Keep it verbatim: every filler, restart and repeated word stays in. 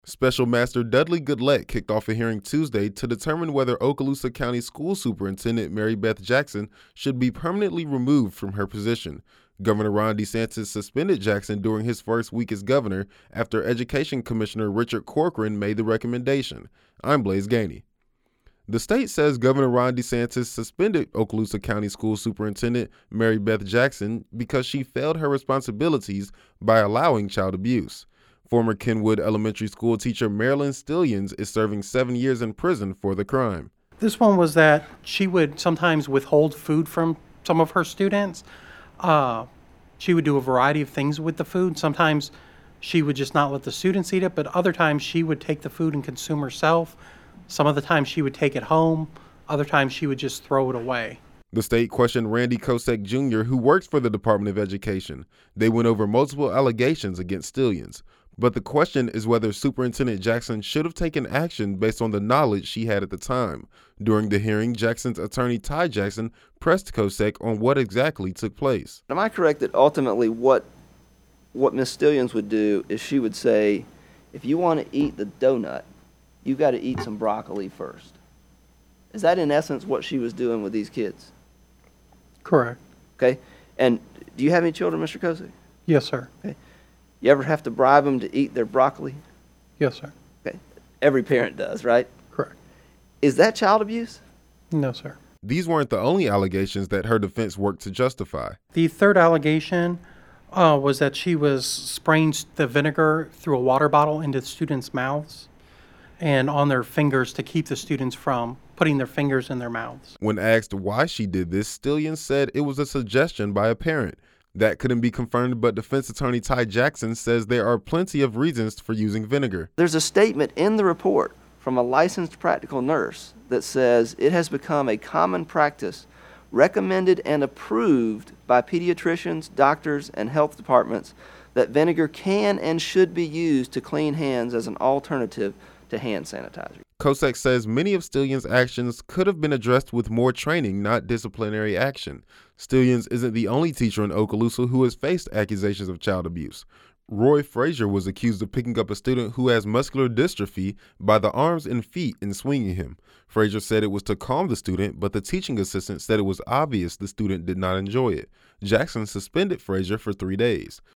Special Master Dudley Goodlett kicked off a hearing Tuesday to determine whether Okaloosa County School Superintendent Mary Beth Jackson should be permanently removed from her position. Governor Ron DeSantis suspended Jackson during his first week as governor after Education Commissioner Richard Corcoran made the recommendation. I'm Blaze Gainey. The state says Governor Ron DeSantis suspended Okaloosa County School Superintendent Mary Beth Jackson because she failed her responsibilities by allowing child abuse. Former Kenwood Elementary School teacher Marilyn Stillions is serving seven years in prison for the crime. This one was that she would sometimes withhold food from some of her students. Uh, she would do a variety of things with the food. Sometimes she would just not let the students eat it, but other times she would take the food and consume herself. Some of the times she would take it home. Other times she would just throw it away. The state questioned Randy Kosek Junior, who works for the Department of Education. They went over multiple allegations against Stillions. But the question is whether Superintendent Jackson should have taken action based on the knowledge she had at the time. During the hearing, Jackson's attorney Ty Jackson pressed Kosek on what exactly took place. Am I correct that ultimately what what Miz Stillions would do is she would say, if you want to eat the donut, you got to eat some broccoli first? Is that in essence what she was doing with these kids? Correct. Okay. And do you have any children, Mister Kosek? Yes, sir. Okay. You ever have to bribe them to eat their broccoli? Yes, sir. Okay. Every parent does, right? Correct. Is that child abuse? No, sir. These weren't the only allegations that her defense worked to justify. The third allegation uh, was that she was spraying the vinegar through a water bottle into students' mouths and on their fingers to keep the students from putting their fingers in their mouths. When asked why she did this, Stillions said it was a suggestion by a parent. That couldn't be confirmed, but defense attorney Ty Jackson says there are plenty of reasons for using vinegar. There's a statement in the report from a licensed practical nurse that says it has become a common practice recommended and approved by pediatricians, doctors, and health departments that vinegar can and should be used to clean hands as an alternative to hand sanitizer. Kosek says many of Stillions' actions could have been addressed with more training, not disciplinary action. Stillions isn't the only teacher in Okaloosa who has faced accusations of child abuse. Roy Frazier was accused of picking up a student who has muscular dystrophy by the arms and feet and swinging him. Frazier said it was to calm the student, but the teaching assistant said it was obvious the student did not enjoy it. Jackson suspended Frazier for three days.